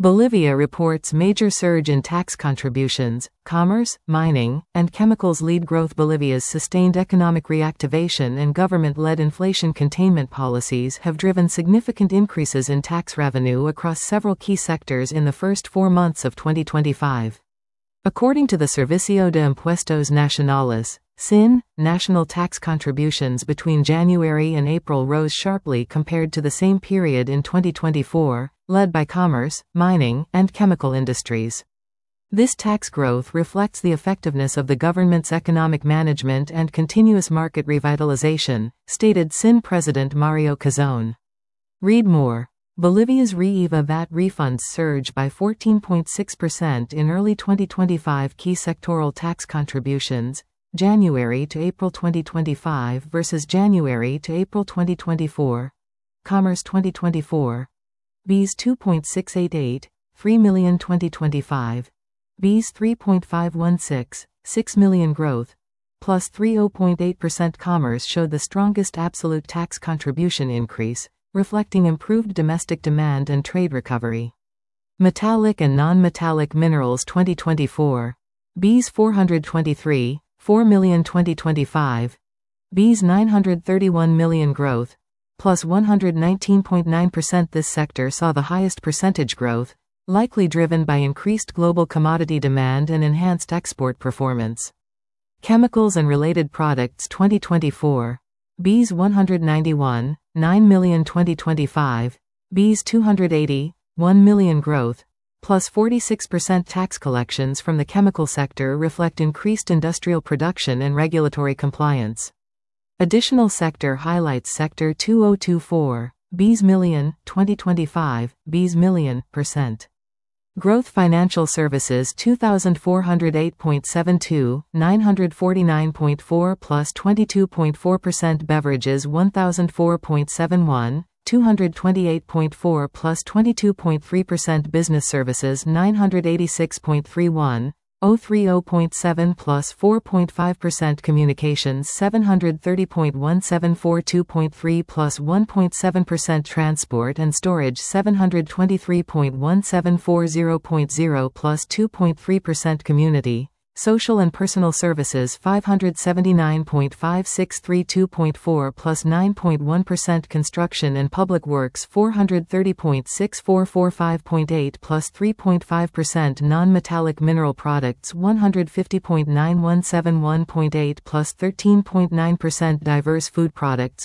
Bolivia reports major surge in tax contributions. Commerce, mining, and chemicals lead growth. Bolivia's sustained economic reactivation and government-led inflation containment policies have driven significant increases in tax revenue across several key sectors in the first 4 months of 2025. According to the Servicio de Impuestos Nacionales, SIN, national tax contributions between January and April rose sharply compared to the same period in 2024, led by commerce, mining, and chemical industries. This tax growth reflects the effectiveness of the government's economic management and continuous market revitalization, stated SIN President Mario Cazón. Read more. Bolivia's REIVA VAT refunds surged by 14.6% in early 2025. Key sectoral tax contributions, January to April 2025 versus January to April 2024. Commerce 2024. Bs 2.688, 3 million 2025. Bs 3.516, 6 million growth, plus 30.8%. Commerce showed the strongest absolute tax contribution increase, reflecting improved domestic demand and trade recovery. Metallic and non-metallic minerals 2024. Bs 423, 4 million 2025. Bs 931 million growth, plus 119.9%. This sector saw the highest percentage growth, likely driven by increased global commodity demand and enhanced export performance. Chemicals and related products 2024. Bs 191, 9 million 2025. Bs 280, 1 million growth, plus 46%. Tax collections from the chemical sector reflect increased industrial production and regulatory compliance. Additional sector highlights Sector 2024, Bs million, 2025, Bs million, %. Growth Financial Services 2408.72, 949.4 plus 22.4%. Beverages 1004.71, 228.4 plus 22.3%. Business Services 986.31, 030.7 plus 4.5%. Communications 730.1742.3 plus 1.7%. Transport and Storage 723.1740.0 plus 2.3%. Community, Social and Personal Services 579.5632.4 plus 9.1%. Construction and Public Works 430.6445.8 plus 3.5%. Non-metallic mineral products 150.9171.8 plus 13.9%. Diverse food products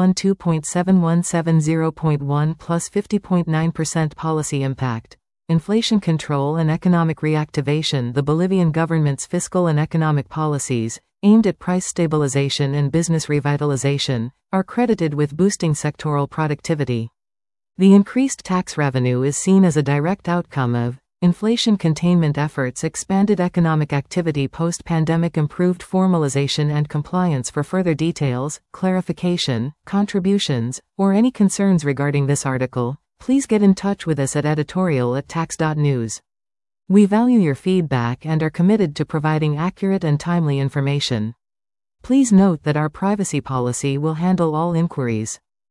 112.7170.1 plus 50.9%. Policy impact, inflation control and economic reactivation. The Bolivian government's fiscal and economic policies, aimed at price stabilization and business revitalization, are credited with boosting sectoral productivity. The increased tax revenue is seen as a direct outcome of inflation containment efforts, expanded economic activity post-pandemic, improved formalization and compliance. For further details, clarification, contributions, or any concerns regarding this article, please get in touch with us at editorial@tax.news. We value your feedback and are committed to providing accurate and timely information. Please note that our privacy policy will handle all inquiries.